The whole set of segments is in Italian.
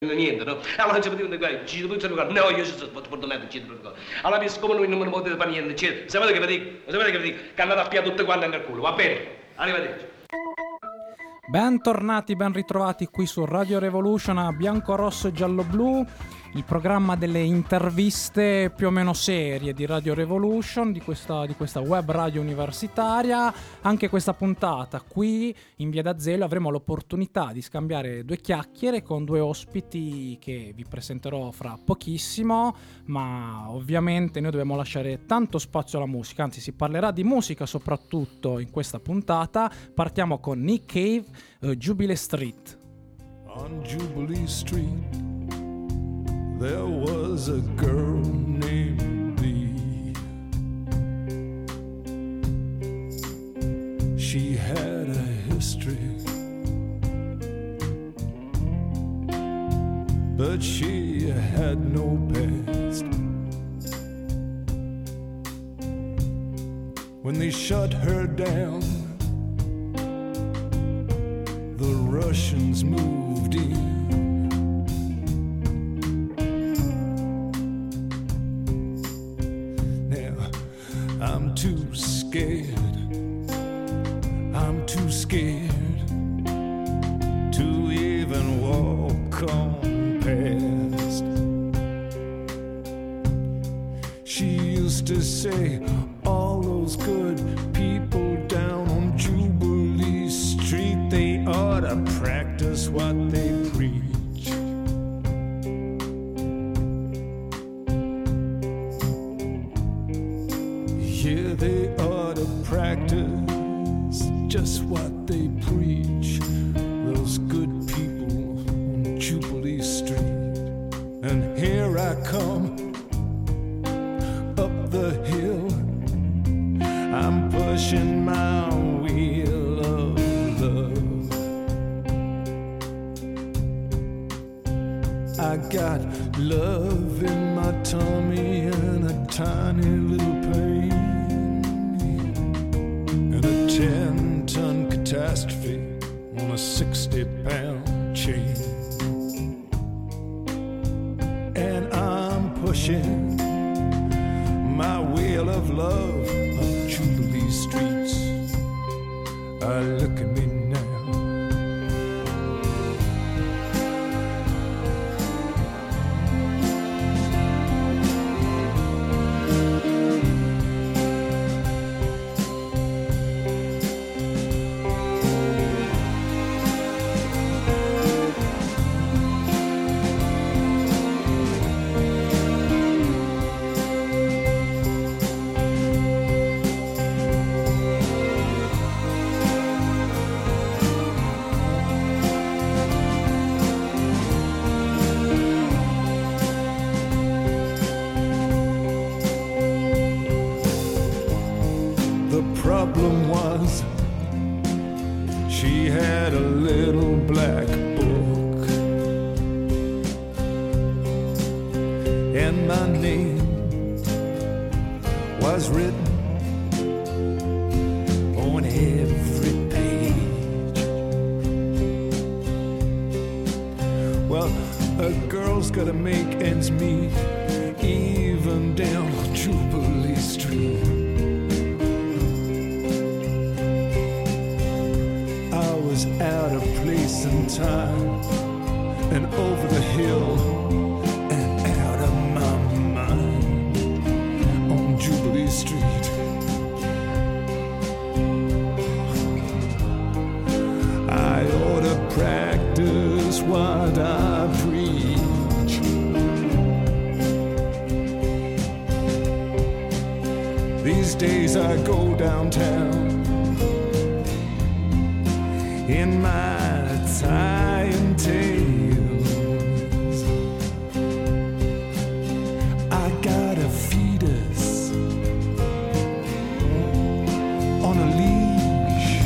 niente, no? Allora ci potevano dire, ci potevano dire, no, io sono fortunato, ci potevano dire. Allora, siccome noi non potete fare niente, sapete che vi dico, che andate a piare tutte quante nel culo, va bene? Arrivederci. Bentornati, ben ritrovati qui su Radio Revolution a Bianco, Rosso e Giallo Blu, il programma delle interviste più o meno serie di Radio Revolution, di questa web radio universitaria. Anche questa puntata qui in Via d'Azeglio avremo l'opportunità di scambiare due chiacchiere con due ospiti che vi presenterò fra pochissimo, ma ovviamente noi dobbiamo lasciare tanto spazio alla musica, anzi si parlerà di musica soprattutto in questa puntata. Partiamo con Nick Cave, Jubilee Street. On Jubilee Street there was a girl named Bee. She had a history, but she had no past. When they shut her down, the Russians moved in. Now I'm too scared to even walk on past. She used to say, all those good people down on Jubilee Street, they ought to practice what they preach. Yeah, they ought to practice just what they preach. Those good people on Jubilee Street. And here I come up the hill, I'm pushing my wheel of love. I got love in my tummy and a tiny little pain, and a 10-ton catastrophe on a 60-pound chain. And I'm pushing my wheel of love up Jubilee streets. Look at me now. Problem was, she had a little black book, and my name was written on every page. Well, a girl's gotta make ends meet, even down on Jubilee Street. Out of place and time, and over the hill and out of my mind on Jubilee Street. I ought to practice what I preach. These days I go downtown in my tie and tails. I got a fetus on a leash.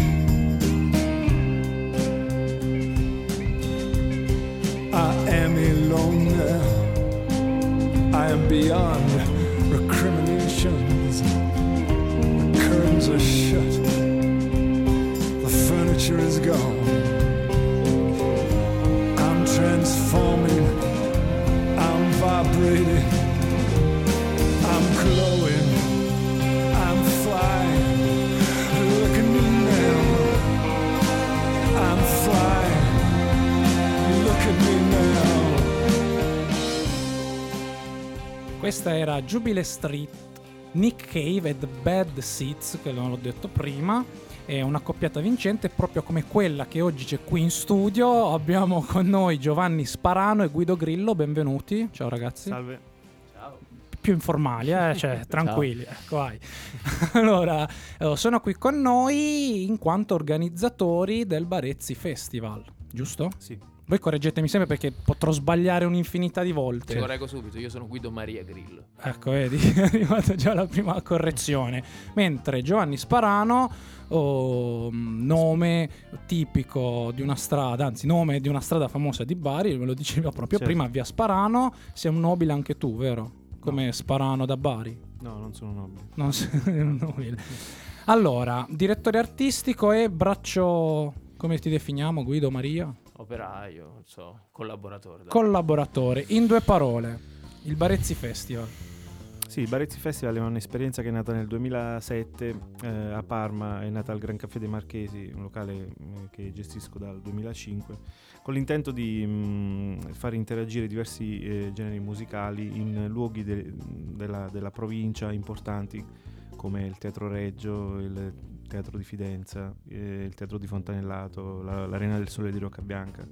I am alone now. I am beyond recriminations. The curtains are shut. Furniture is gone. I'm transforming Questa era Jubilee Street, Nick Cave e The Bad Seeds, che non l'ho detto prima. È una coppiata vincente, proprio come quella che oggi c'è qui in studio. Abbiamo con noi Giovanni Sparano e Guido Grillo, benvenuti. Ciao ragazzi. Salve. Più informali, cioè tranquilli, ecco, vai. Allora, sono qui con noi in quanto organizzatori del Barezzi Festival, giusto? Sì. Voi correggetemi sempre perché potrò sbagliare un'infinità di volte. Ti correggo subito, io sono Guido Maria Grillo. Ecco, vedi, è arrivata già la prima correzione. Mentre Giovanni Sparano, nome tipico di una strada, anzi nome di una strada famosa di Bari, me lo diceva proprio certo. prima, via Sparano. Sei un nobile anche tu, vero? Come Sparano da Bari. No, non sono nobile. Non sei un nobile. Allora, direttore artistico e braccio, come ti definiamo, Guido Maria? Operaio, non so, collaboratore. Collaboratore. In 2 parole, il Barezzi Festival. Sì, il Barezzi Festival è un'esperienza che è nata nel 2007 a Parma, è nata al Gran Caffè dei Marchesi, un locale che gestisco dal 2005, con l'intento di far interagire diversi generi musicali in luoghi della provincia importanti come il Teatro Reggio, il Teatro di Fidenza, il Teatro di Fontanellato, l'Arena del Sole di Roccabianca,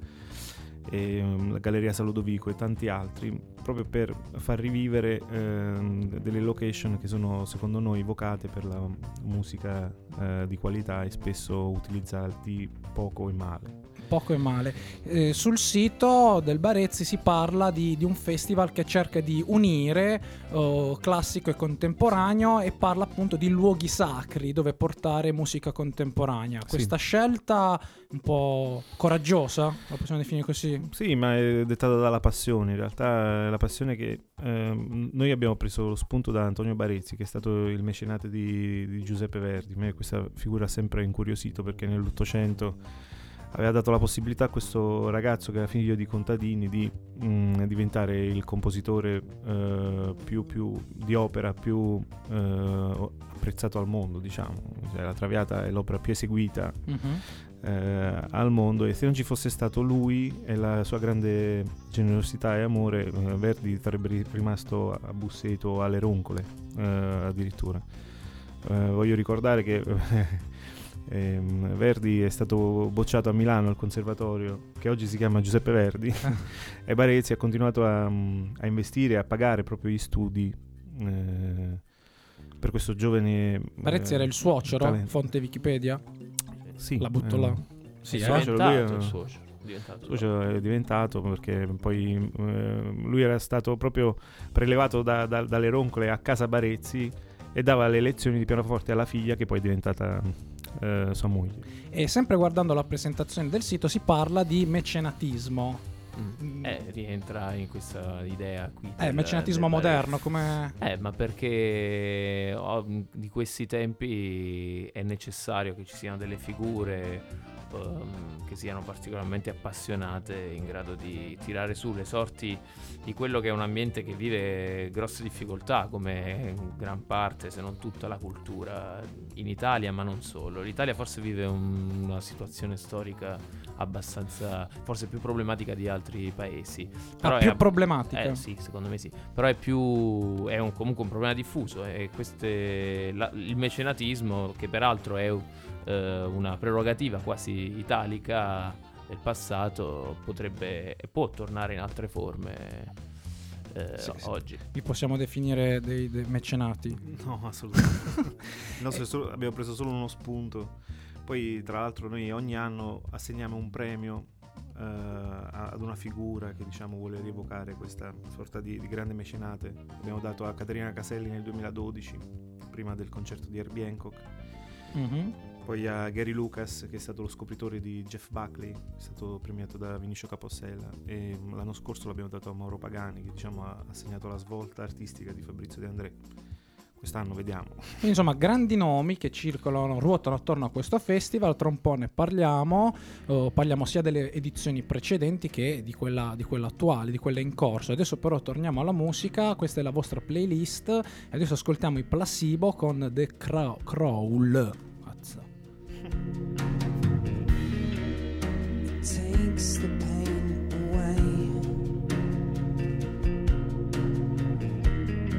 la Galleria Salodovico e tanti altri, proprio per far rivivere delle location che sono secondo noi vocate per la musica di qualità e spesso utilizzati poco e male. Poco e male. Sul sito del Barezzi si parla di un festival che cerca di unire classico e contemporaneo e parla appunto di luoghi sacri dove portare musica contemporanea. Questa scelta un po' coraggiosa, la possiamo definire così? Sì, ma è dettata dalla passione. In realtà la passione che noi abbiamo preso lo spunto da Antonio Barezzi, che è stato il mecenate di Giuseppe Verdi. A me questa figura ha sempre incuriosito perché nell'Ottocento aveva dato la possibilità a questo ragazzo che era figlio di contadini di diventare il compositore più di opera più apprezzato al mondo, diciamo. Cioè, la Traviata è l'opera più eseguita al mondo, e se non ci fosse stato lui e la sua grande generosità e amore, Verdi sarebbe rimasto a Busseto o alle Roncole addirittura. Voglio ricordare che Verdi è stato bocciato a Milano al conservatorio, che oggi si chiama Giuseppe Verdi, e Barezzi ha continuato a investire e a pagare proprio gli studi per questo giovane. Barezzi era il suocero, talento. fonte Wikipedia. Sì, La butto là. Sì, È diventato lui il suocero. suocero è diventato, perché poi lui era stato proprio prelevato dalle Roncole a casa Barezzi e dava le lezioni di pianoforte alla figlia, che poi è diventata sua moglie. E sempre guardando la presentazione del sito si parla di mecenatismo. Rientra in questa idea qui. Mecenatismo del moderno, come... ma perché di questi tempi è necessario che ci siano delle figure che siano particolarmente appassionate, in grado di tirare su le sorti di quello che è un ambiente che vive grosse difficoltà, come gran parte, se non tutta, la cultura in Italia, ma non solo. L'Italia forse vive una situazione storica abbastanza, forse più problematica di altri paesi. Però più problematica? Sì, secondo me sì. Però è comunque un problema diffuso, e il mecenatismo, che peraltro è una prerogativa quasi italica del passato, potrebbe e può tornare in altre forme oggi. Vi possiamo definire dei mecenati? No, assolutamente. Abbiamo preso solo uno spunto. Poi tra l'altro noi ogni anno assegniamo un premio ad una figura che, diciamo, vuole rievocare questa sorta di grande mecenate. Abbiamo dato a Caterina Caselli nel 2012, prima del concerto di Herbie Hancock. Poi a Gary Lucas, che è stato lo scopritore di Jeff Buckley, è stato premiato da Vinicio Capossela, e l'anno scorso l'abbiamo dato a Mauro Pagani, che, diciamo, ha segnato la svolta artistica di Fabrizio De André. Quest'anno vediamo. Quindi, insomma, grandi nomi che circolano, ruotano attorno a questo festival. Tra un po' ne parliamo sia delle edizioni precedenti che di quella attuale, di quella in corso. Adesso però torniamo alla musica. Questa è la vostra playlist e adesso ascoltiamo i Placebo con The Crawl. Cazzo. It takes the pain away.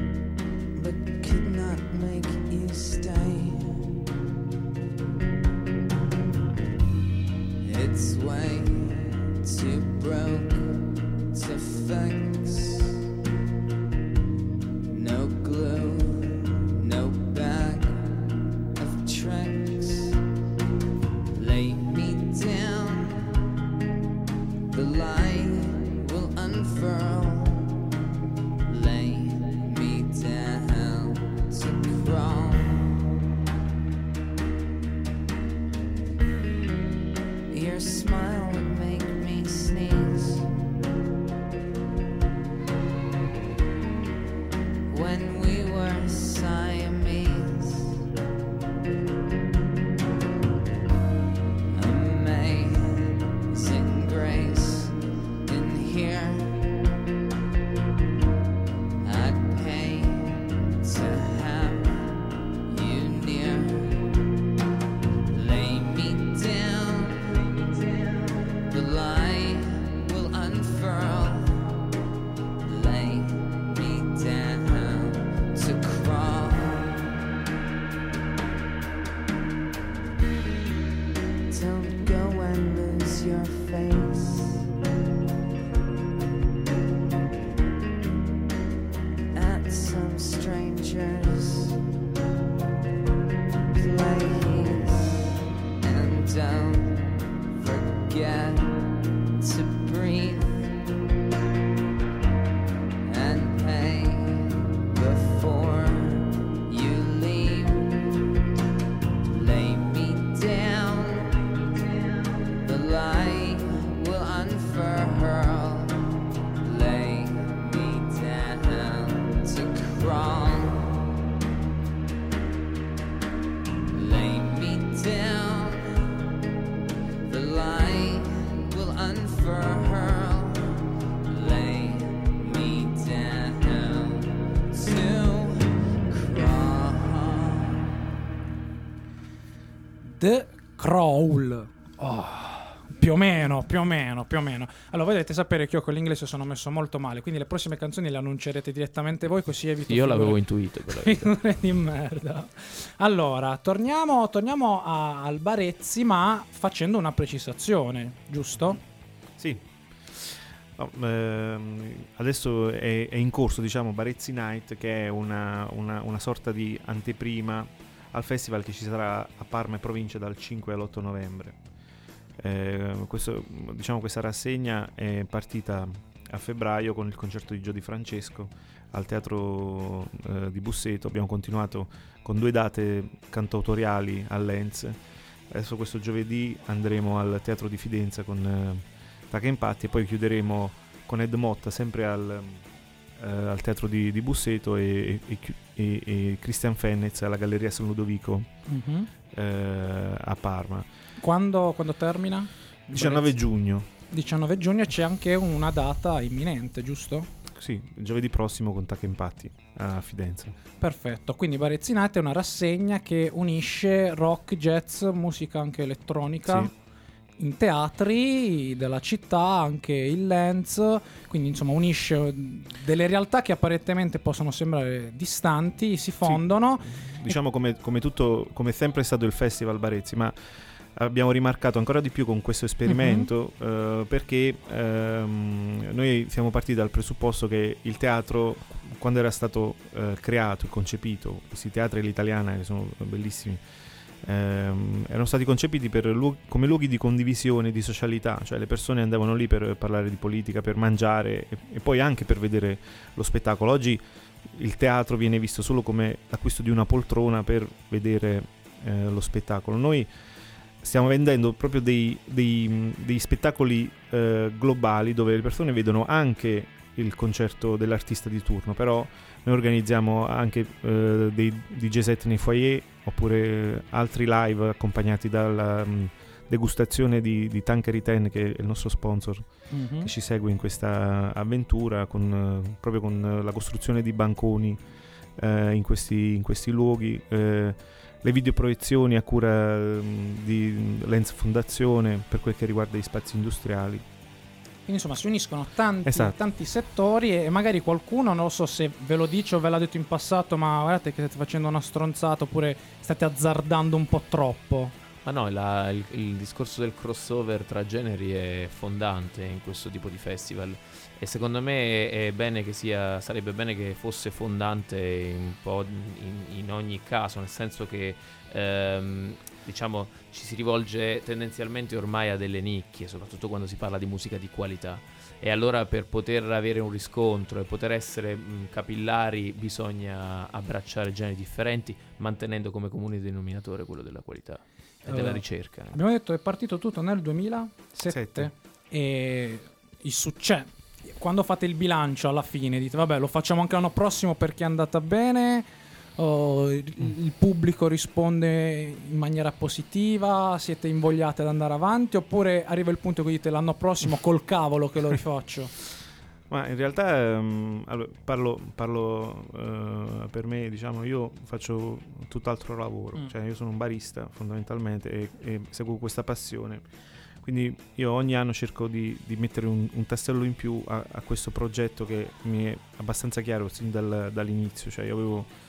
is your face. At some strangers' place. And don't forget to breathe and pay before you leave. Lay me down, the light will unfurl. Lay me down to crawl. Lay me down, the light will unfurl. Lay me down to crawl. The Crawl. Oh, più o meno. Allora, voi dovete sapere che io con l'inglese sono messo molto male, quindi le prossime canzoni le annuncerete direttamente voi, così evito Io l'avevo intuito, però. figure di merda. Allora, torniamo al Barezzi, ma facendo una precisazione, giusto? Sì. No, adesso è in corso, diciamo, Barezzi Night, che è una sorta di anteprima al festival che ci sarà a Parma e provincia dal 5 all'8 novembre. Questa rassegna è partita a febbraio con il concerto di Gio Di Francesco al Teatro di Busseto. Abbiamo continuato con 2 date cantautoriali all'Enz. Adesso questo giovedì andremo al Teatro di Fidenza con Taca Impatti, e poi chiuderemo con Ed Motta sempre al Teatro di Busseto e Christian Fennez alla Galleria San Ludovico a Parma. Quando termina? 19 giugno. 19 giugno, c'è anche una data imminente, giusto? Sì, giovedì prossimo con Taca Impatti a Fidenza. Perfetto, quindi Barezzi Night è una rassegna che unisce rock, jazz, musica anche elettronica. Sì. In teatri della città, anche il Lenz, quindi insomma unisce delle realtà che apparentemente possono sembrare distanti, si fondono. Diciamo come è sempre stato il Festival Barezzi, ma abbiamo rimarcato ancora di più con questo esperimento perché noi siamo partiti dal presupposto che il teatro, quando era stato creato e concepito, questi teatri all'italiana che sono bellissimi, erano stati concepiti come luoghi di condivisione, di socialità, cioè le persone andavano lì per parlare di politica, per mangiare e poi anche per vedere lo spettacolo. Oggi il teatro viene visto solo come l'acquisto di una poltrona per vedere lo spettacolo. Noi stiamo vendendo proprio dei spettacoli globali, dove le persone vedono anche il concerto dell'artista di turno, però noi organizziamo anche dei DJ set nei foyer, oppure altri live accompagnati dalla degustazione di Tanqueray 10, che è il nostro sponsor, che ci segue in questa avventura proprio con la costruzione di banconi in questi luoghi, le videoproiezioni a cura di Lenz Fondazione per quel che riguarda gli spazi industriali. Quindi insomma si uniscono tanti, Esatto. tanti settori, e magari qualcuno, non lo so se ve lo dice o ve l'ha detto in passato, ma guardate che state facendo una stronzata oppure state azzardando un po' troppo. Ma no, il discorso del crossover tra generi è fondante in questo tipo di festival, e secondo me sarebbe bene che fosse fondante un po' in ogni caso, nel senso che diciamo ci si rivolge tendenzialmente ormai a delle nicchie, soprattutto quando si parla di musica di qualità, e allora per poter avere un riscontro e poter essere capillari bisogna abbracciare generi differenti, mantenendo come comune denominatore quello della qualità e della ricerca. Abbiamo detto che è partito tutto nel 2007 Sette. e il successo, quando fate il bilancio alla fine dite vabbè, lo facciamo anche l'anno prossimo perché è andata bene, il pubblico risponde in maniera positiva, siete invogliati ad andare avanti, oppure arriva il punto che dite l'anno prossimo col cavolo che lo rifaccio? Ma in realtà allora, parlo per me, diciamo, io faccio tutt'altro lavoro, cioè io sono un barista fondamentalmente e seguo questa passione, quindi io ogni anno cerco di mettere un tassello in più a questo progetto che mi è abbastanza chiaro sin dall'inizio, cioè io avevo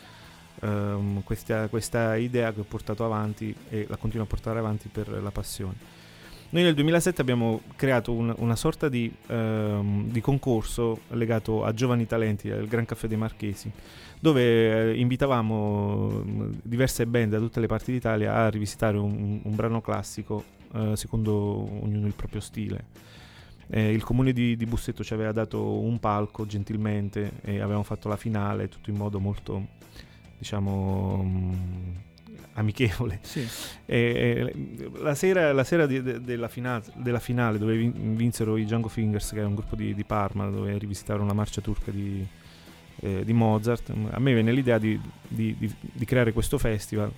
questa idea che ho portato avanti e la continuo a portare avanti per la passione. Noi nel 2007 abbiamo creato una sorta di concorso legato a giovani talenti al Gran Caffè dei Marchesi, dove invitavamo diverse band da tutte le parti d'Italia a rivisitare un brano classico secondo ognuno il proprio stile. Il comune di Busseto ci aveva dato un palco gentilmente e avevamo fatto la finale tutto in modo molto, diciamo, amichevole. Sì. La sera della finale, dove vinsero i Django Fingers, che era un gruppo di Parma, dove rivisitarono la marcia turca di Mozart, a me venne l'idea di creare questo festival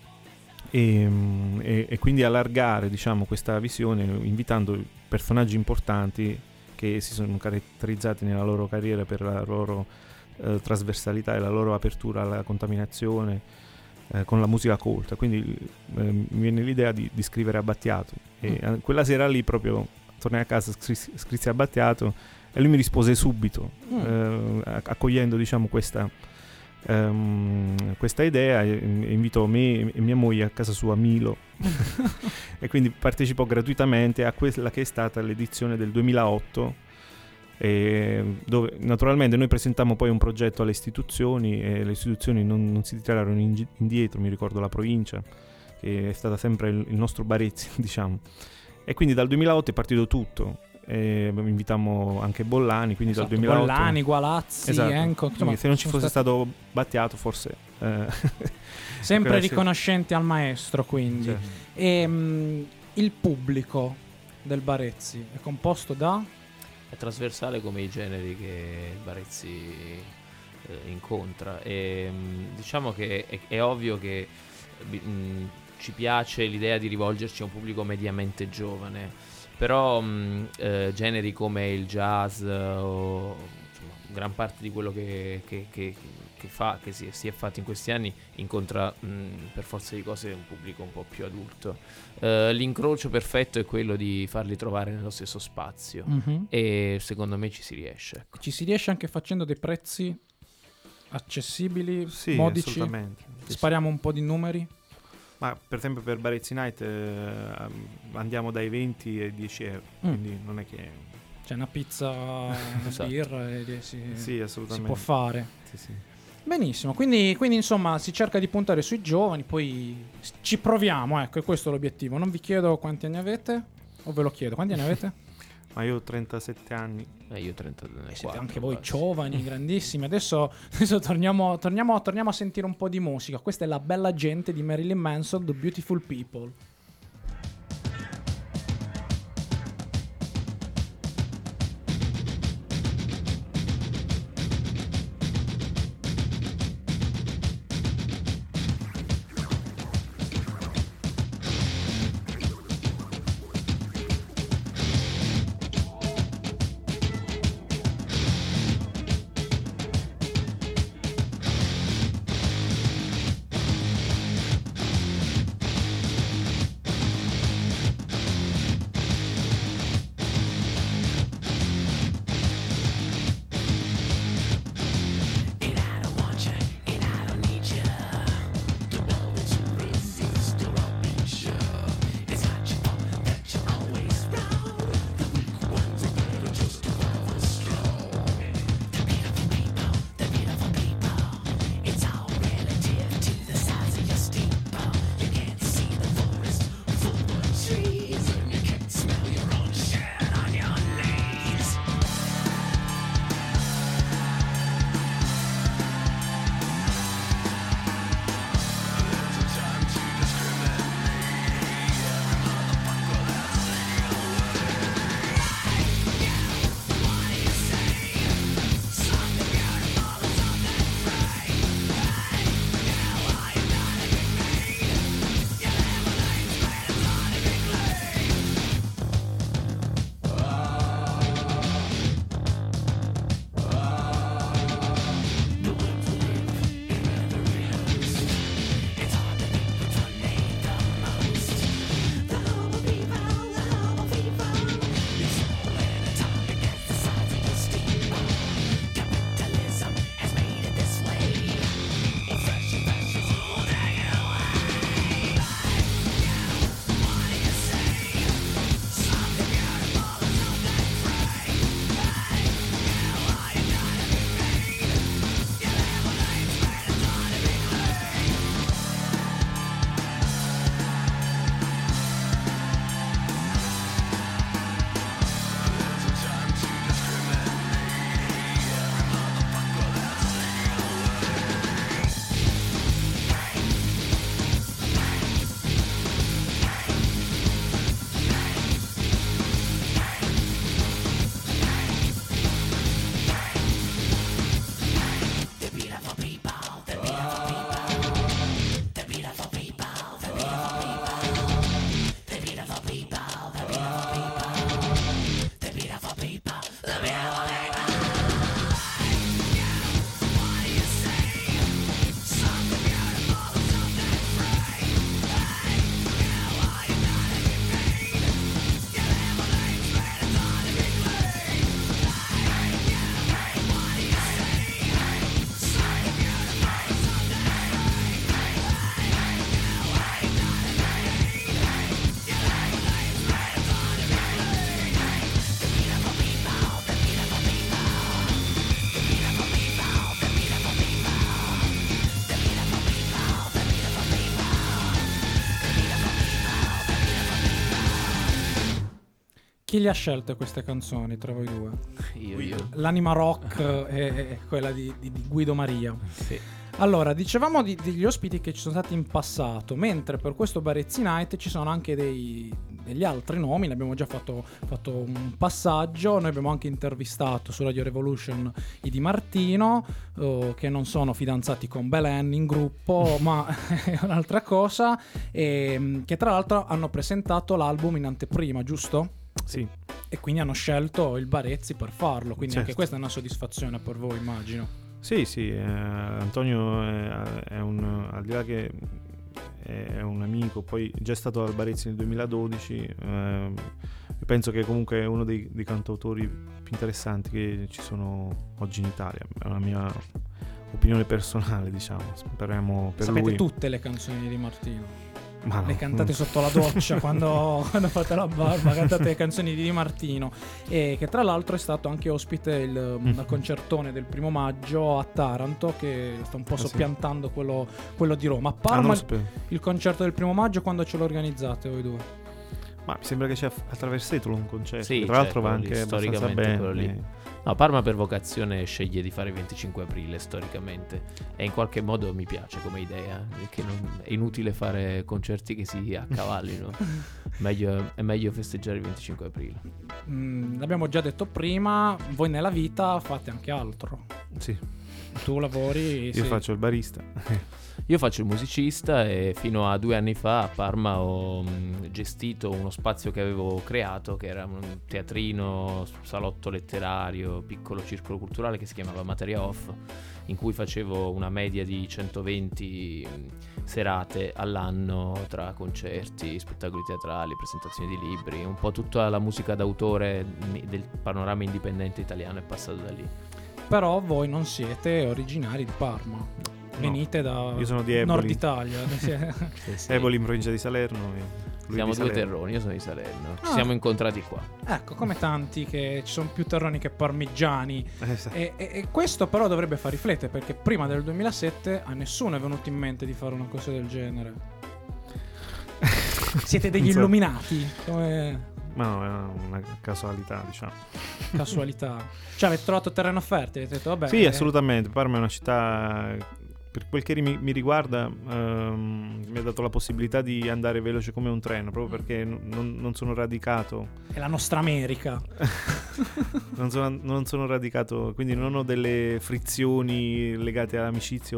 e quindi allargare, diciamo, questa visione, invitando personaggi importanti che si sono caratterizzati nella loro carriera per la loro trasversalità e la loro apertura alla contaminazione con la musica colta. Quindi mi viene l'idea di scrivere a Battiato, e quella sera lì proprio tornai a casa, scrissi a Battiato e lui mi rispose subito, accogliendo, diciamo, questa idea, e invitò me e mia moglie a casa sua a Milo e quindi partecipò gratuitamente a quella che è stata l'edizione del 2008, dove naturalmente noi presentammo poi un progetto alle istituzioni, e le istituzioni non si tirarono indietro. Mi ricordo la provincia, che è stata sempre il nostro Barezzi, diciamo, e quindi dal 2008 è partito tutto. Invitammo anche Bollani, quindi Esatto, dal 2008 Bollani, Gualazzi, esatto. Enco, insomma, se non ci fosse stato Battiato, forse sempre riconoscenti al maestro, quindi. Certo. E il pubblico del Barezzi è composto da? È trasversale come i generi che Barezzi incontra, e diciamo che è ovvio che ci piace l'idea di rivolgerci a un pubblico mediamente giovane, però generi come il jazz o insomma, gran parte di quello che si è fatto in questi anni incontra per forza di cose un pubblico un po' più adulto. L'incrocio perfetto è quello di farli trovare nello stesso spazio, e secondo me ci si riesce. Ci si riesce anche facendo dei prezzi accessibili, sì, modici. assolutamente. Spariamo un po' di numeri. Ma per esempio per Barezzi Night andiamo dai 20 ai 10 euro, quindi non è che... C'è una pizza, una Esatto. birra e Sì, assolutamente. si può fare. Sì. Benissimo, quindi insomma si cerca di puntare sui giovani, poi ci proviamo, ecco, e questo è l'obiettivo. Non vi chiedo quanti anni avete, o ve lo chiedo, quanti anni avete? Ma io ho 37 anni. Io 32. Siete anche voi giovani, grandissimi. Adesso torniamo a sentire un po' di musica. Questa è La bella gente di Marilyn Manson, The Beautiful People. Chi le ha scelte queste canzoni tra voi due? Io. L'anima rock è quella di Guido Maria. Sì. Allora, dicevamo degli ospiti che ci sono stati in passato, mentre per questo Barezzi Night ci sono anche degli altri nomi, ne abbiamo già fatto un passaggio. Noi abbiamo anche intervistato su Radio Revolution i Di Martino, che non sono fidanzati con Belen in gruppo, ma è un'altra cosa, e che tra l'altro hanno presentato l'album in anteprima, giusto? Sì. E quindi hanno scelto il Barezzi per farlo, quindi Certo. anche questa è una soddisfazione per voi, immagino. Sì, Antonio è un, al di là che è un amico, poi già stato al Barezzi nel 2012, io penso che comunque è uno dei cantautori più interessanti che ci sono oggi in Italia, è una mia opinione personale, diciamo. Speriamo per Sapete lui. tutte le canzoni di Di Martino? Ma no, Le cantate sotto la doccia quando fate la barba, cantate le canzoni di Di Martino, e che tra l'altro è stato anche ospite al concertone del 1° maggio a Taranto, che sta un po' sì. soppiantando quello di Roma. A non Parma lo sapevo. il concerto del 1° maggio quando ce lo organizzate voi due? Ma mi sembra che c'è a Traversetolo un concerto, Sì, che tra l'altro va certo, anche lì, abbastanza storicamente quello bene. lì. No, Parma per vocazione sceglie di fare il 25 aprile storicamente, e in qualche modo mi piace come idea, perché è inutile fare concerti che si accavallino. È meglio festeggiare il 25 aprile. L'abbiamo già detto prima, voi nella vita fate anche altro. Sì, Tu lavori, io sì. faccio il barista. Io faccio il musicista, e fino a 2 anni fa a Parma ho gestito uno spazio che avevo creato, che era un teatrino, salotto letterario, piccolo circolo culturale che si chiamava Materia Off, in cui facevo una media di 120 serate all'anno tra concerti, spettacoli teatrali, presentazioni di libri. Un po' tutta la musica d'autore del panorama indipendente italiano è passata da lì. Però voi non siete originari di Parma. Venite da Io sono di Eboli. Nord Italia. Sì, sì. Eboli in provincia di Salerno. E lui Siamo di due Salerno. terroni, io sono di Salerno. Ci Ah. siamo incontrati qua. Ecco, come tanti, che ci sono più terroni che parmigiani. Sì. E questo però dovrebbe far riflettere, perché prima del 2007 a nessuno è venuto in mente di fare una cosa del genere. Siete degli Non so. illuminati, come Ma no, è una casualità, diciamo. casualità. Cioè avete trovato terreno fertile, avete detto vabbè. Sì, assolutamente. Parma è una città, per quel che mi riguarda, mi ha dato la possibilità di andare veloce come un treno, proprio perché non sono radicato. È la nostra America. Non sono radicato, quindi non ho delle frizioni legate all'amicizia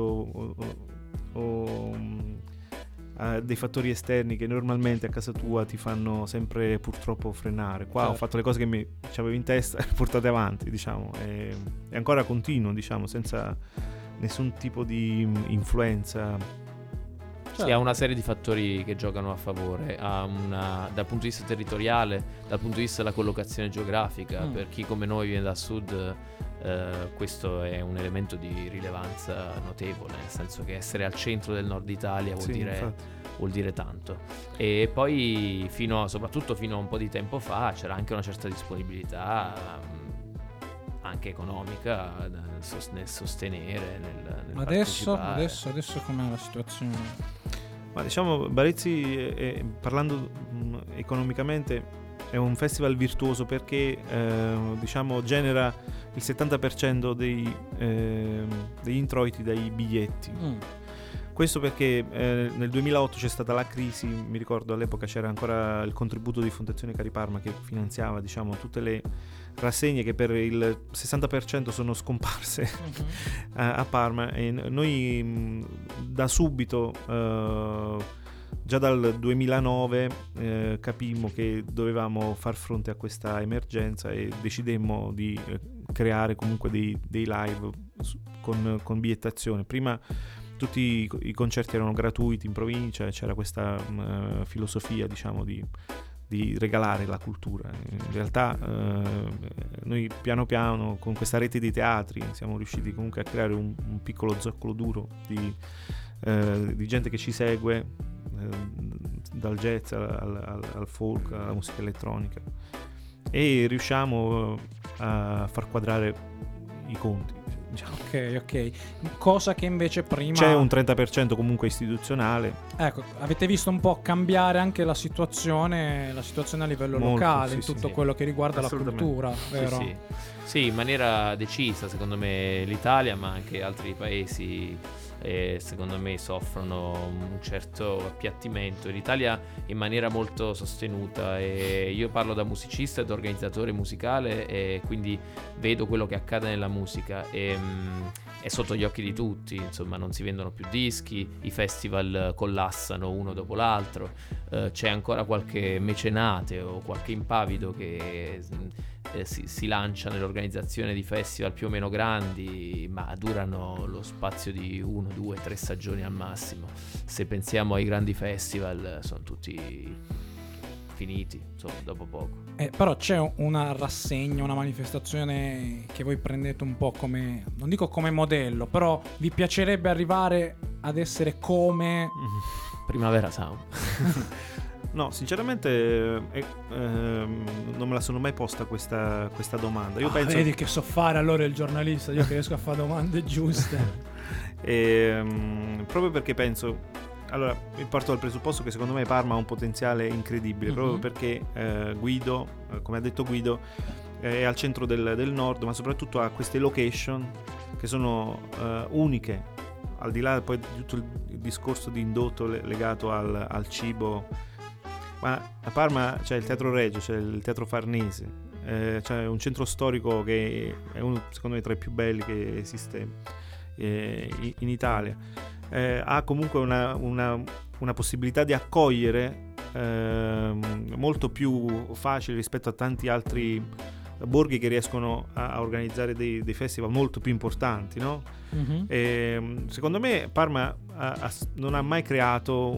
o a dei fattori esterni che normalmente a casa tua ti fanno sempre purtroppo frenare. Qua Certo. ho fatto le cose che avevo in testa e portate avanti, diciamo, e ancora continuo, diciamo, senza nessun tipo di influenza. Sì, ha una serie di fattori che giocano a favore, dal punto di vista territoriale, dal punto di vista della collocazione geografica. Per chi come noi viene dal sud, questo è un elemento di rilevanza notevole, nel senso che essere al centro del nord Italia Sì, infatti. vuol dire tanto. E poi soprattutto fino a un po' di tempo fa c'era anche una certa disponibilità anche economica nel sostenere, nel partecipare. Adesso com'è la situazione? Ma diciamo, Barezzi, parlando economicamente, è un festival virtuoso perché diciamo genera il 70% degli introiti dai biglietti. Questo perché nel 2008 c'è stata la crisi, mi ricordo all'epoca c'era ancora il contributo di Fondazione Cari Parma che finanziava, diciamo, tutte le rassegne che per il 60% sono scomparse a Parma, e noi da subito, già dal 2009, capimmo che dovevamo far fronte a questa emergenza e decidemmo di creare comunque dei live con bigliettazione. Prima tutti i concerti erano gratuiti in provincia, c'era questa filosofia, diciamo, di regalare la cultura. In realtà noi piano piano con questa rete di teatri siamo riusciti comunque a creare un piccolo zoccolo duro di gente che ci segue, dal jazz al folk, alla musica elettronica, e riusciamo a far quadrare i conti. diciamo. Ok. Cosa che invece prima... C'è un 30% comunque istituzionale. Ecco, avete visto un po' cambiare anche la situazione a livello Molto, locale, sì, in sì, tutto sì. quello che riguarda la Assolutamente. cultura, vero? Sì. Sì, in maniera decisa, secondo me l'Italia, ma anche altri paesi secondo me soffrono un certo appiattimento. L'Italia in maniera molto sostenuta, e io parlo da musicista e da organizzatore musicale, e quindi vedo quello che accade nella musica, e è sotto gli occhi di tutti, insomma, non si vendono più dischi, i festival collassano uno dopo l'altro, c'è ancora qualche mecenate o qualche impavido che si lancia nell'organizzazione di festival più o meno grandi, ma durano lo spazio di 1, 2, 3 stagioni al massimo. Se pensiamo ai grandi festival, sono tutti finiti, insomma, dopo poco. Però c'è una rassegna, una manifestazione che voi prendete un po' come, non dico come modello, però vi piacerebbe arrivare ad essere come... Primavera Sound. No, sinceramente non me la sono mai posta questa domanda. Io penso... Vedi che so fare allora il giornalista, io che riesco a fare domande giuste. Proprio perché penso... Allora, parto dal presupposto che secondo me Parma ha un potenziale incredibile, proprio perché Guido, come ha detto Guido, è al centro del nord, ma soprattutto ha queste location che sono uniche, al di là poi di tutto il discorso di indotto legato al cibo. Ma a Parma c'è il Teatro Regio, c'è il Teatro Farnese, c'è un centro storico che è uno, secondo me, tra i più belli che esiste in Italia. Ha comunque una possibilità di accogliere molto più facile rispetto a tanti altri borghi che riescono a organizzare dei festival molto più importanti, no? Secondo me Parma non ha mai creato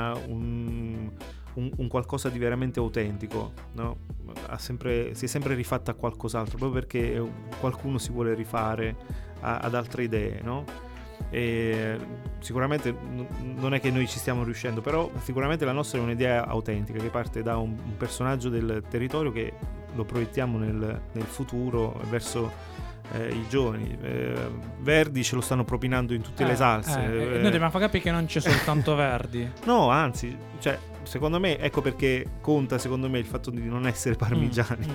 un qualcosa di veramente autentico, no? Si è sempre rifatta a qualcos'altro, proprio perché qualcuno si vuole rifare ad altre idee, no? E sicuramente non è che noi ci stiamo riuscendo, però sicuramente la nostra è un'idea autentica che parte da un personaggio del territorio che lo proiettiamo nel futuro verso i giovani. Verdi ce lo stanno propinando in tutte le salse. Noi dobbiamo far capire che non c'è soltanto Verdi. No, anzi, cioè, secondo me, ecco perché conta secondo me il fatto di non essere parmigiani.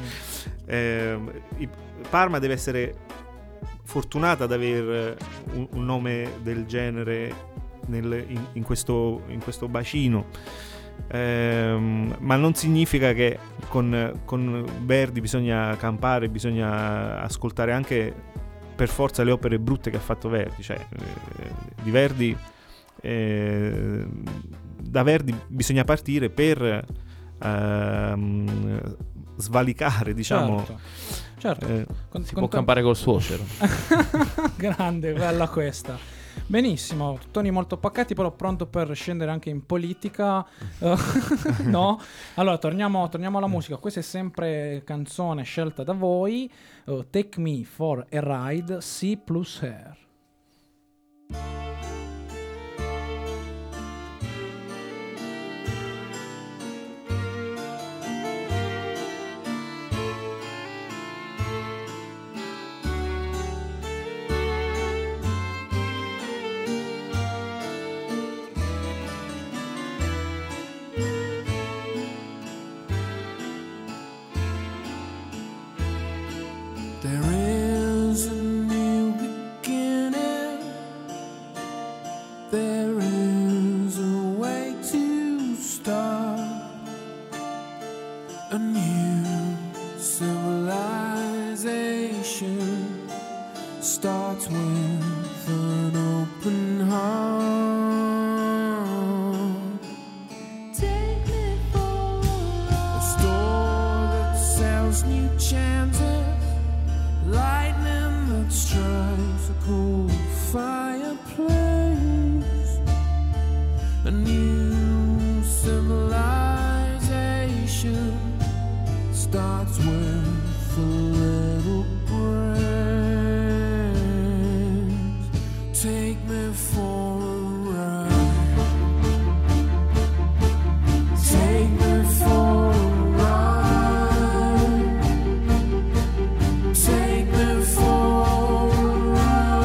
Parma deve essere fortunata ad aver un nome del genere in questo bacino, ma non significa che con Verdi bisogna campare, bisogna ascoltare anche per forza le opere brutte che ha fatto Verdi. Cioè, di Verdi, da Verdi bisogna partire per svalicare, diciamo. Certo. Si può campare col suocero. Grande, bella questa. Benissimo, toni molto pacati, però pronto per scendere anche in politica. No? Allora, torniamo alla musica. Questa è sempre canzone scelta da voi. Take Me for a Ride, C plus Hair. Take me for a ride.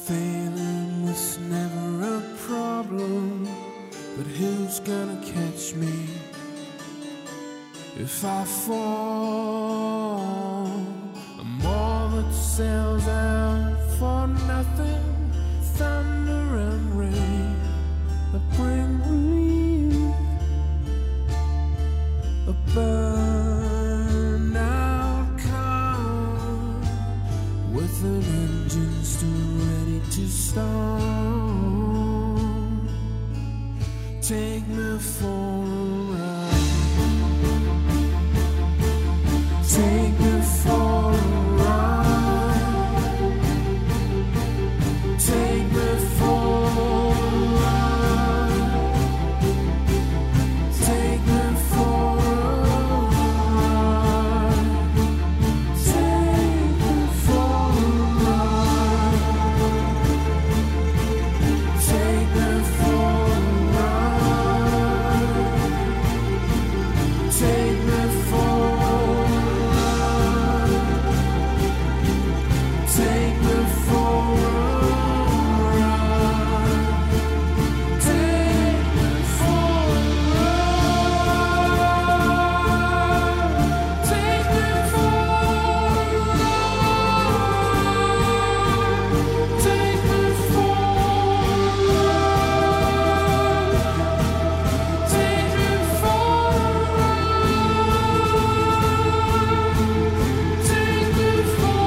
Failing was never a problem, but who's gonna catch me if I fall? A mall that sells out for nothing, thunder and rain that bring relief, a burnout car with an engine still ready to start. Take me for a ride. Take me for a ride. Take me for a ride. Take me for a ride. Take me for a ride. Take me for a ride. Take me for a ride. Take me for a ride. Take me for a ride. Take me for a ride. Take me for a ride. Take me for a ride. Take me for a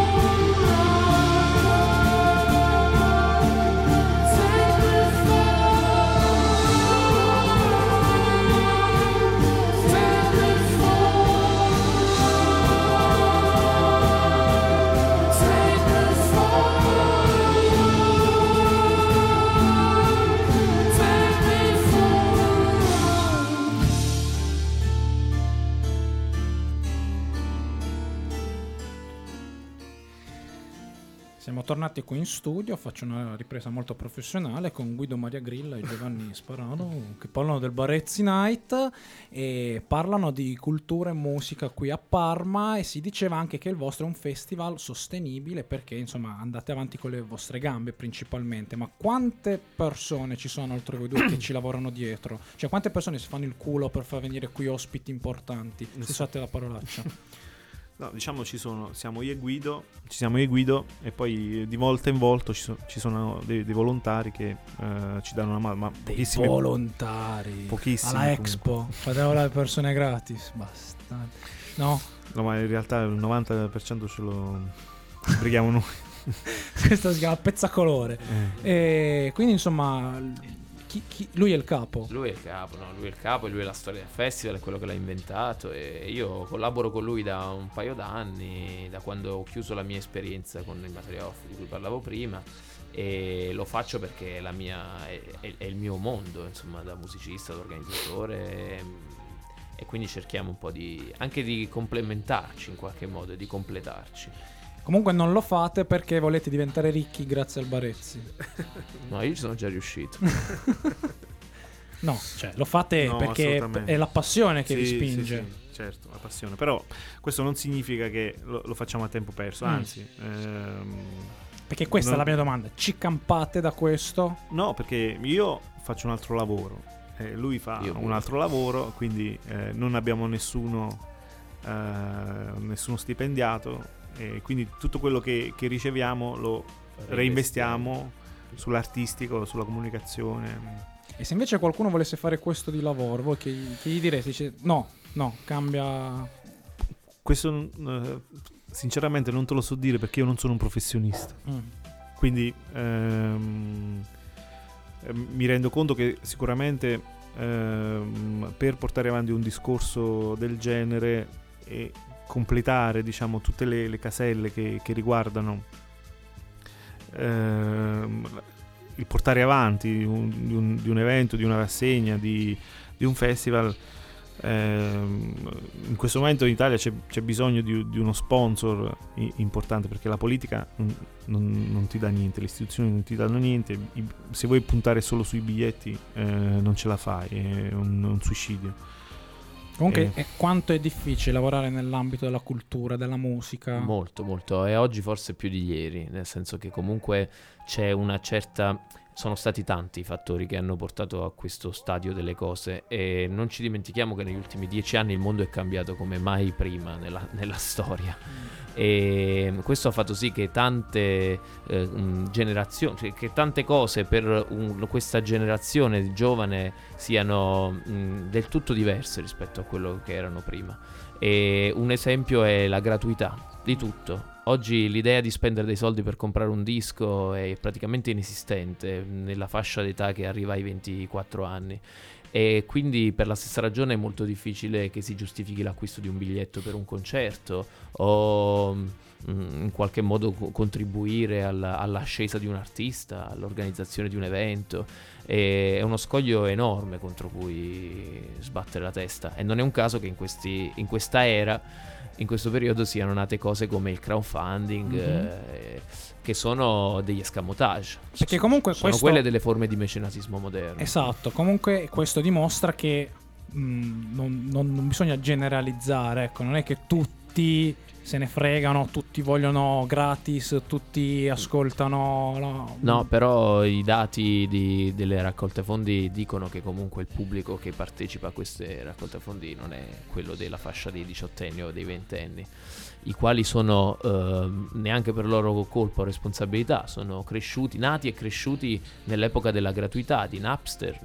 Siamo tornati qui in studio, faccio una ripresa molto professionale con Guido Maria Grilla e Giovanni Sparano che parlano del Barezzi Night e parlano di cultura e musica qui a Parma, e si diceva anche che il vostro è un festival sostenibile perché insomma andate avanti con le vostre gambe principalmente. Ma quante persone ci sono oltre voi due che ci lavorano dietro? Cioè quante persone si fanno il culo per far venire qui ospiti importanti? Scusate la parolaccia. No, diciamo siamo io e Guido, e poi di volta in volta ci sono dei volontari che ci danno una mano, ma pochissimi. Volontari Pochissimi alla comunque. Expo fate ora le persone gratis, basta. No, ma in realtà il 90% ce lo sbrighiamo noi. questo si chiama pezzacolore. E quindi insomma lui è il capo. Lui è il capo, no? Lui è il capo e lui è la storia del festival, è quello che l'ha inventato, e io collaboro con lui da un paio d'anni, da quando ho chiuso la mia esperienza con il Material Off di cui parlavo prima, e lo faccio perché è il mio mondo, insomma, da musicista, da organizzatore, e quindi cerchiamo un po' anche di complementarci in qualche modo, di completarci. Comunque non lo fate perché volete diventare ricchi grazie al Barezzi. No, io ci sono già riuscito. No, cioè lo fate No, perché assolutamente. è la passione che vi Sì, spinge. sì, certo, la passione. Però questo non significa che lo facciamo a tempo perso, anzi. Perché questa è la mia domanda. Ci campate da questo? No, perché io faccio un altro lavoro, lui fa un altro lavoro, quindi non abbiamo nessuno stipendiato, e quindi tutto quello che riceviamo lo reinvestiamo sull'artistico, sulla comunicazione. E se invece qualcuno volesse fare questo di lavoro, voi che gli direste? Dice, no, cambia. Questo sinceramente non te lo so dire perché io non sono un professionista. Quindi mi rendo conto che sicuramente per portare avanti un discorso del genere e completare, diciamo, tutte le caselle che riguardano il portare avanti di un evento, di una rassegna, di un festival, in questo momento in Italia c'è bisogno di uno sponsor importante, perché la politica non ti dà niente, le istituzioni non ti danno niente. Se vuoi puntare solo sui biglietti non ce la fai, è un suicidio. Comunque, quanto è difficile lavorare nell'ambito della cultura, della musica? Molto, molto, e oggi forse più di ieri, nel senso che comunque c'è una certa... Sono stati tanti i fattori che hanno portato a questo stadio delle cose, e non ci dimentichiamo che negli ultimi 10 anni il mondo è cambiato come mai prima nella storia. E questo ha fatto sì che tante generazioni, cioè che tante cose per questa generazione giovane siano del tutto diverse rispetto a quello che erano prima. E un esempio è la gratuità di tutto. Oggi l'idea di spendere dei soldi per comprare un disco è praticamente inesistente nella fascia d'età che arriva ai 24 anni, e quindi per la stessa ragione è molto difficile che si giustifichi l'acquisto di un biglietto per un concerto o in qualche modo contribuire all'ascesa di un artista, all'organizzazione di un evento. È uno scoglio enorme contro cui sbattere la testa, e non è un caso che in questa era, in questo periodo, siano nate cose come il crowdfunding, che sono degli escamotage. Perché comunque sono quelle delle forme di mecenatismo moderno. Esatto, comunque questo dimostra che non bisogna generalizzare, ecco, non è che tutti se ne fregano, tutti vogliono gratis, tutti ascoltano. No, però i dati delle raccolte fondi dicono che comunque il pubblico che partecipa a queste raccolte fondi non è quello della fascia dei 18enni o dei 20enni, i quali sono neanche per loro colpa o responsabilità, sono nati e cresciuti nell'epoca della gratuità di Napster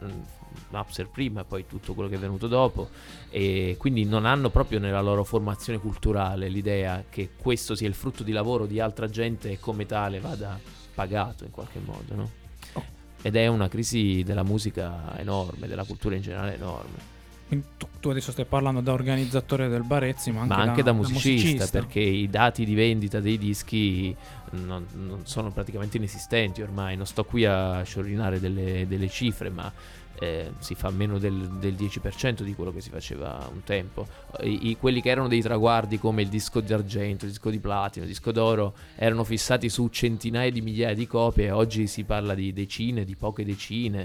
prima e poi tutto quello che è venuto dopo, e quindi non hanno proprio nella loro formazione culturale l'idea che questo sia il frutto di lavoro di altra gente e come tale vada pagato in qualche modo, no? Ed è una crisi della musica enorme, della cultura in generale enorme. Tu adesso stai parlando da organizzatore del Barezzi, ma anche da musicista, perché i dati di vendita dei dischi non sono praticamente inesistenti ormai. Non sto qui a sciorinare delle cifre, ma si fa meno del 10% di quello che si faceva un tempo. Quelli che erano dei traguardi come il disco d'argento, il disco di platino, il disco d'oro erano fissati su centinaia di migliaia di copie. Oggi si parla di decine, di poche decine.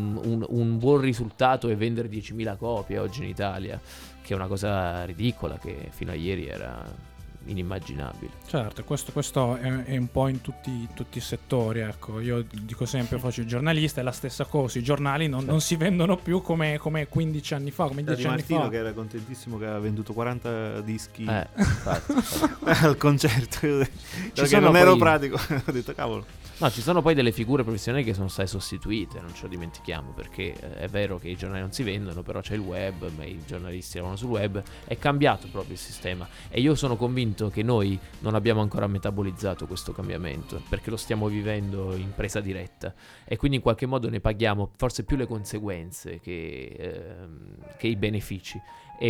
Un buon risultato è vendere 10.000 copie oggi in Italia, che è una cosa ridicola, che fino a ieri era inimmaginabile. Certo, questo è un po' in tutti i settori, ecco. Io dico sempre, faccio il giornalista, è la stessa cosa, i giornali non si vendono più come 15 anni fa, come 10 anni Martino fa. Che era contentissimo che aveva venduto 40 dischi Infatti. al concerto, perché non ero pratico. Ho detto cavolo. No, ci sono poi delle figure professionali che sono state sostituite, non ce lo dimentichiamo, perché è vero che i giornali non si vendono, però c'è il web, ma i giornalisti lavorano sul web, è cambiato proprio il sistema, e io sono convinto che noi non abbiamo ancora metabolizzato questo cambiamento, perché lo stiamo vivendo in presa diretta, e quindi in qualche modo ne paghiamo forse più le conseguenze che i benefici.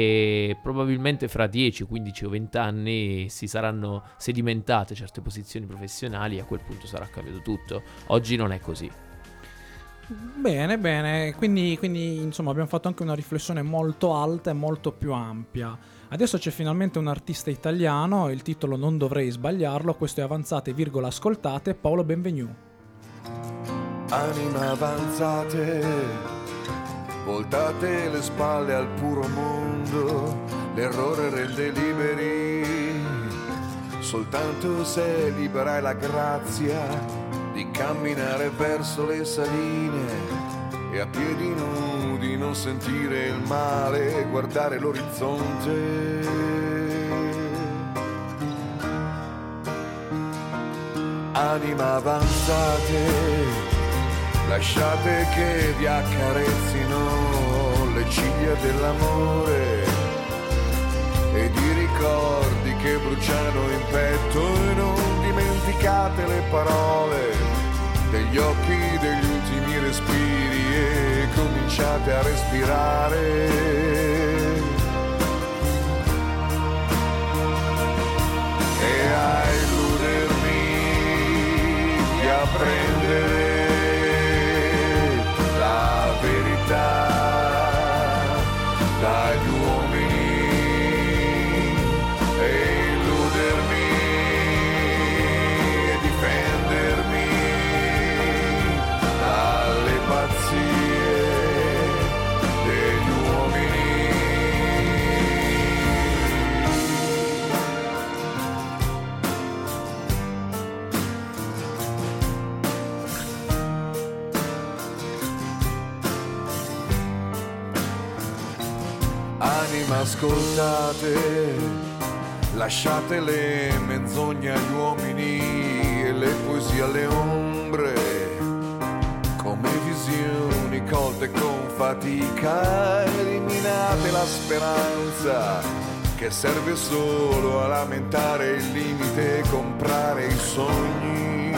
E probabilmente fra 10, 15 o 20 anni si saranno sedimentate certe posizioni professionali, e a quel punto sarà cambiato tutto. Oggi non è così. Bene, quindi insomma abbiamo fatto anche una riflessione molto alta e molto più ampia. Adesso c'è finalmente un artista italiano, il titolo non dovrei sbagliarlo, questo è Avanzate, ascoltate, Paolo Benvenu. Anima avanzate, voltate le spalle al puro mondo, l'errore rende liberi, soltanto se liberai la grazia di camminare verso le saline e a piedi nudi non sentire il male, guardare l'orizzonte. Anima avanzate, lasciate che vi accarezzino le ciglia dell'amore ed i ricordi che bruciano in petto, e non dimenticate le parole degli occhi degli ultimi respiri e cominciate a respirare. E a illudermi che a prendere la verità dagli uomini e illudermi e difendermi dalle pazzie degli uomini. ascoltate, lasciate le menzogne agli uomini e le poesie alle ombre, come visioni colte con fatica. Eliminate la speranza che serve solo a lamentare il limite e comprare i sogni.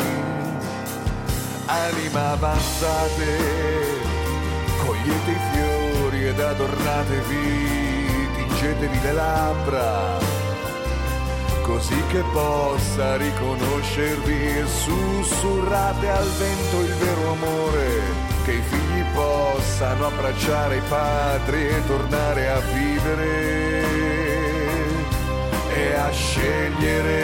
Anima avanzate, cogliete i fiori ed adornatevi, tingetevi le labbra, così che possa riconoscervi, e sussurrate al vento il vero amore, che i figli possano abbracciare i padri e tornare a vivere e a scegliere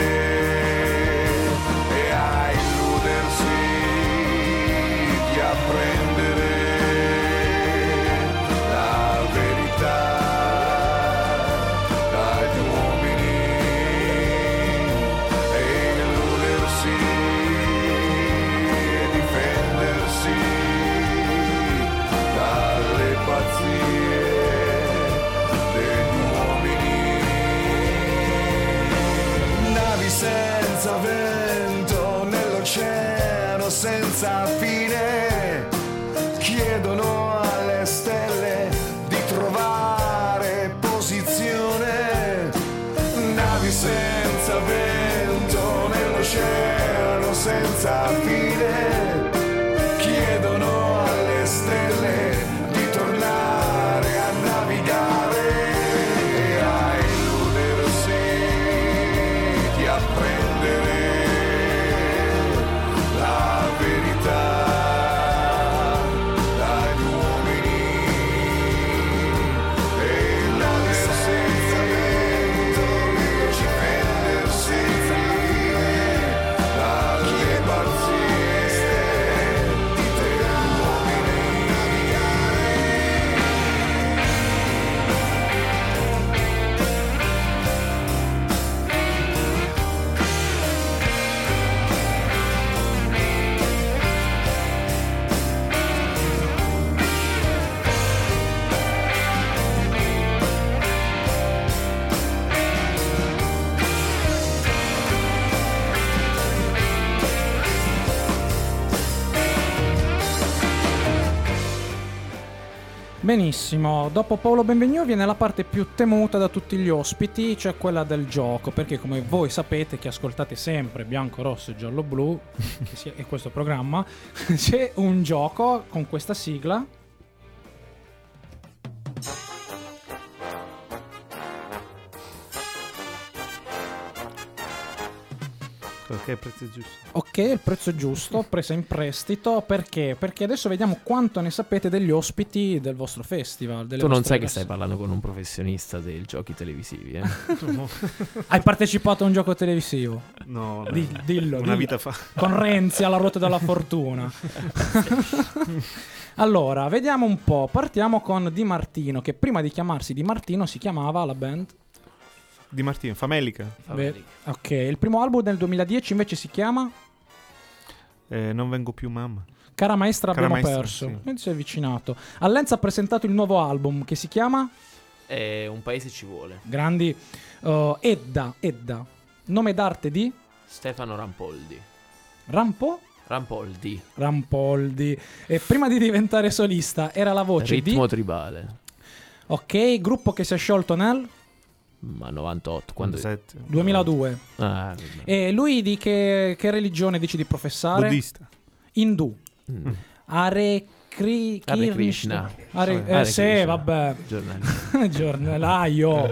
e a illudersi di apprendere la verità dagli uomini e illudersi e difendersi dalle pazzie degli uomini. Navi senza vento nell'oceano senza fine, chiedono alle stelle di trovare posizione. Navi senza vento nell'oceano senza fine, chiedono alle stelle di tornare a navigare e a illudersi di apprendere la verità dagli uomini e illudersi di difendersi dalle pazzie degli uomini. Benissimo, dopo Paolo Benvenu viene la parte più temuta da tutti gli ospiti, cioè quella del gioco, perché come voi sapete che ascoltate sempre Bianco, Rosso e Giallo Blu e questo programma, c'è un gioco con questa sigla. Ok, il prezzo è giusto. Ok, il prezzo è giusto, presa in prestito, perché? Perché adesso vediamo quanto ne sapete degli ospiti del vostro festival. Tu non sai che stai parlando con un professionista dei giochi televisivi, eh? Hai partecipato a un gioco televisivo? No, Dillo. una vita fa. Con Renzi alla ruota della fortuna. Allora, vediamo un po'. Partiamo con Di Martino, che prima di chiamarsi Di Martino si chiamava la band Di Martino, Famelica. Ok, il primo album del 2010 invece si chiama Non vengo più mamma. Cara Maestra Cara abbiamo Maestra, perso. sì. Quindi si è avvicinato. Allenza ha presentato il nuovo album che si chiama Un paese ci vuole. grandi Edda. Nome d'arte di Stefano Rampoldi. Rampoldi. Rampoldi. E prima di diventare solista era la voce Ritmo di tribale. Ok, gruppo che si è sciolto nel Ma 98, quando 2002. Ah, E lui di che religione dice di professare? Buddista. Indù. mm. Hare Krishna. Hare sì, Krishna. vabbè. Giornalista. Giornalaio.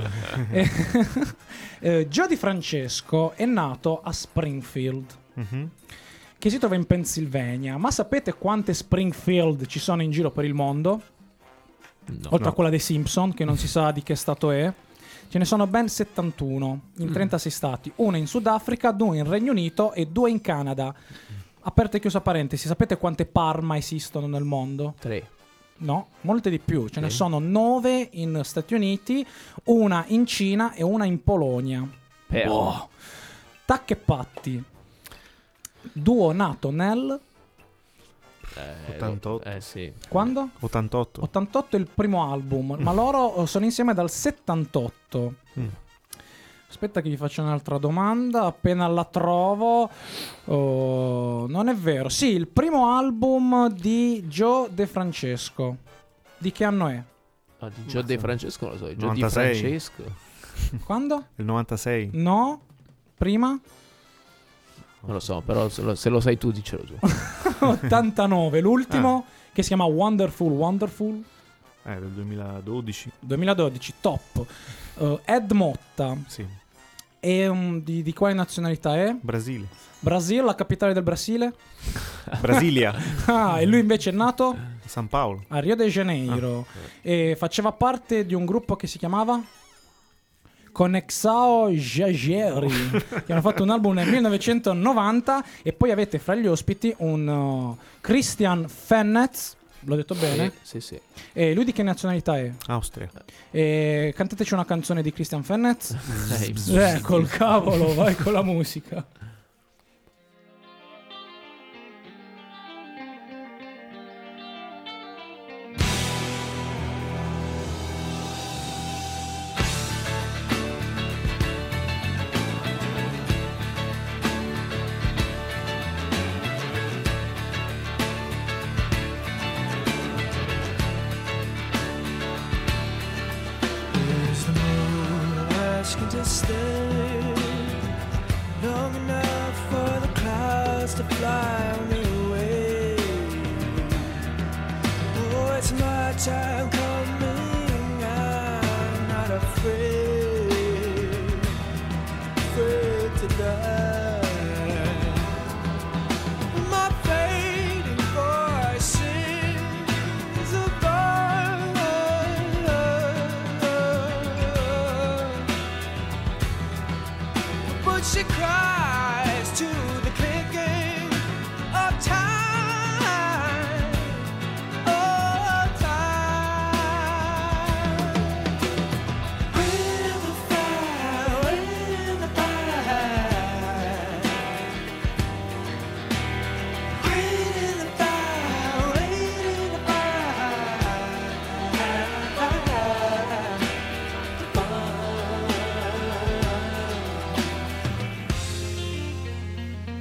Gio Di Francesco è nato a Springfield, Mhm. che si trova in Pennsylvania. Ma sapete quante Springfield ci sono in giro per il mondo? No. Oltre a quella dei Simpson, che non si sa di che stato è. Ce ne sono ben 71 in 36 stati, una in Sudafrica, 2 in Regno Unito e 2 in Canada. Aperta e chiusa parentesi, sapete quante Parma esistono nel mondo? 3. No, molte di più. Ce ne Sì. sono 9 in Stati Uniti, una in Cina e una in Polonia. Però. Tac e Patti. Duo nato nel 88. Sì. Quando? 88. 88 è il primo album, ma loro sono insieme dal 78. Aspetta che vi faccio un'altra domanda, appena la trovo. Non è vero. Sì, il primo album di Joe De Francesco. Di che anno è? Di Joe De Francesco lo so, Joe Di 96. Francesco. Quando? Il 96. No? Prima? Non lo so, però se lo sai tu dicelo tu. 89, l'ultimo che si chiama Wonderful Wonderful. Del 2012. 2012, top. Ed Motta. Sì. E di quale nazionalità è? Brasile. Brasile, la capitale del Brasile? Brasilia. E lui invece è nato San Paolo. a Rio de Janeiro. E faceva parte di un gruppo che si chiamava Conexão Jageri, che hanno fatto un album nel 1990. E poi avete fra gli ospiti un Christian Fennetz. L'ho detto bene? Sì. E lui di che nazionalità è? Austria. E cantateci una canzone di Christian Fennetz. Dai. Col cavolo, vai con la musica. Is the moon asking to stay long enough for the clouds to fly me away? Oh, it's my time coming, I'm not afraid to die. My fading voice sings above, but she cries to the clicking of time, of time. Waiting in the fire, waiting in the fire, waiting in the fire, waiting in the fire.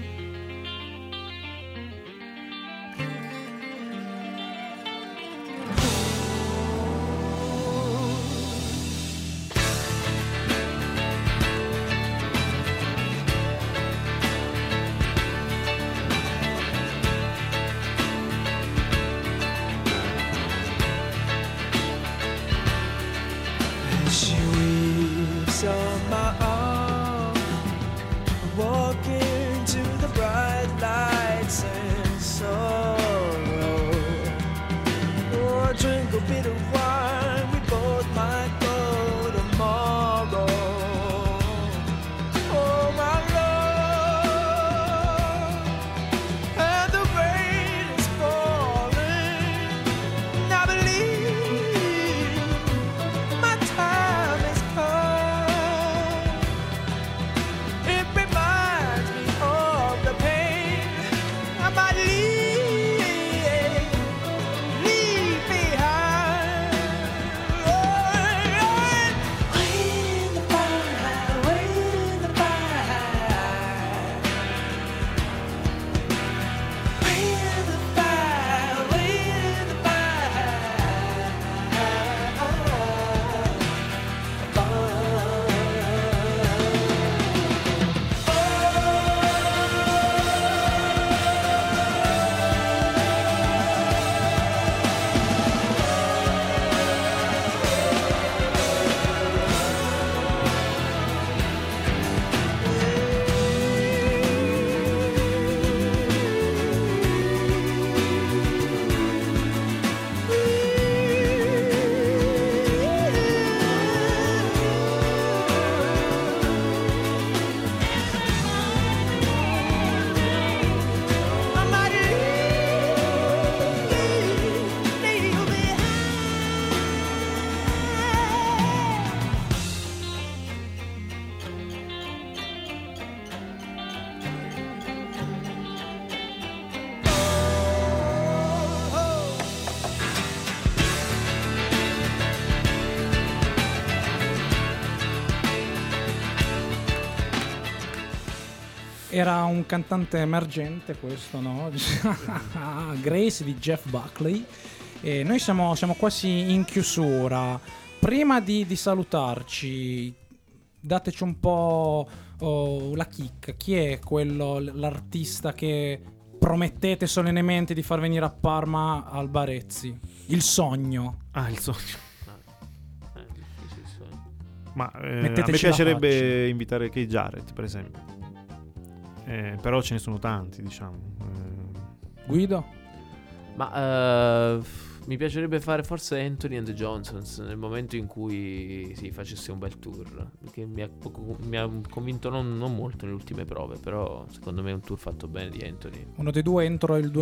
Era un cantante emergente questo, no? Grace di Jeff Buckley. E noi siamo quasi in chiusura. Prima di salutarci, dateci un po' la chicca. Chi è l'artista che promettete solennemente di far venire a Parma al Barezzi? Il sogno. Ah, il sogno. Difficile il sogno. Ma a me Metteteci la piacerebbe faccia. invitare Keith Jarrett, per esempio. Però ce ne sono tanti, diciamo. Guido? Ma mi piacerebbe fare forse Anthony and the Johnsons nel momento in cui si facesse un bel tour, perché mi ha convinto non molto nelle ultime prove, però secondo me è un tour fatto bene di Anthony. Uno dei due entro il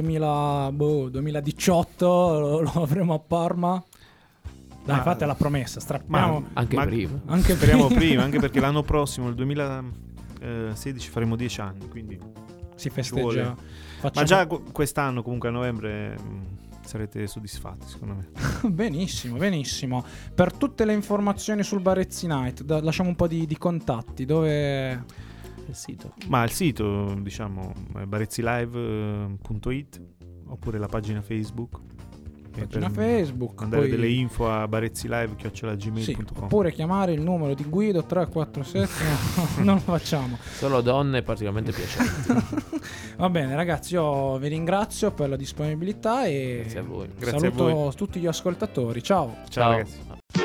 2018 lo avremo a Parma. Dai, fate la promessa, strappiamo. Anche prima. Anche Speriamo prima, anche perché l'anno prossimo, il 2016, faremo 10 anni, quindi si ci festeggia. vuole. Facciamo- Ma già quest'anno, comunque a novembre, sarete soddisfatti, secondo me. Benissimo, benissimo. Per tutte le informazioni sul Barezzi Night, lasciamo un po' di contatti. Dove... Il sito. Ma il sito, diciamo, è barezzilive.it, oppure la pagina Facebook. Pagina Facebook, mandare poi- delle info a barezzilive@gmail.com. Sì, oppure chiamare il numero di Guido 347. No, non lo facciamo. Solo donne particolarmente piacenti. Va bene, ragazzi, io vi ringrazio per la disponibilità e Grazie a voi. Grazie a saluto voi. tutti gli ascoltatori. Ciao. Ciao ragazzi.